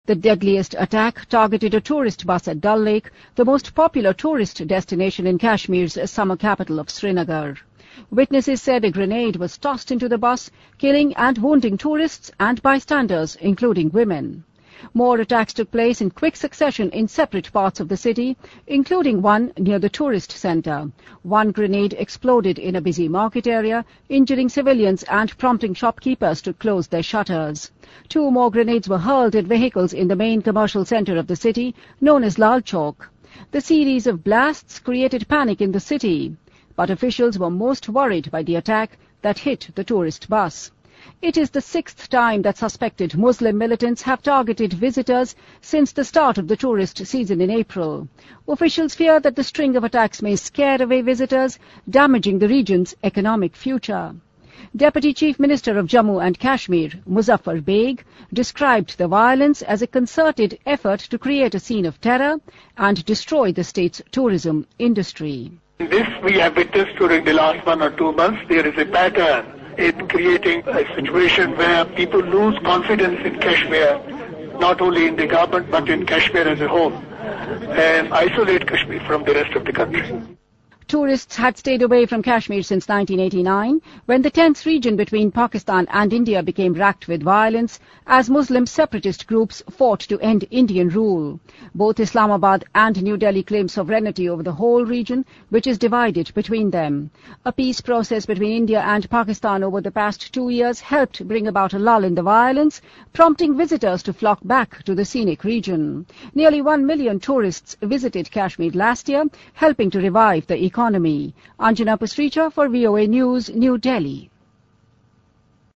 The deadliest attack targeted a tourist bus at Dal Lake, the most popular tourist destination in Kashmir's summer capital of Srinagar. Witnesses said a grenade was tossed into the bus, killing and wounding tourists and bystanders, including women. More attacks took place in quick succession in separate parts of the city, including one near the tourist centre. One grenade exploded in a busy market area, injuring civilians and prompting shopkeepers to close their shutters. 2 more grenades were hurled at vehicles in the main commercial centre of the city, known as Lal Chowk. The series of blasts created panic in the city, but officials were most worried by the attack that hit the tourist bus. It is the 6th time that suspected Muslim militants have targeted visitors since the start of the tourist season in April. Officials fear that the string of attacks may scare away visitors, damaging the region's economic future. Deputy Chief Minister of Jammu and Kashmir, Muzaffar Beg, described the violence as a concerted effort to create a scene of terror and destroy the state's tourism industry. This we have witnessed during the last 1 or 2 months. There is a pattern in creating a situation where people lose confidence in Kashmir, not only in the government but in Kashmir as a whole, and isolate Kashmir from the rest of the country. Tourists had stayed away from Kashmir since 1989, when the tense region between Pakistan and India became racked with violence as Muslim separatist groups fought to end Indian rule. Both Islamabad and New Delhi claim sovereignty over the whole region, which is divided between them. A peace process between India and Pakistan over the past 2 years helped bring about a lull in the violence, prompting visitors to flock back to the scenic region. Nearly 1 million tourists visited Kashmir last year, helping to revive the economy. Anjana Pasricha for VOA News, New Delhi.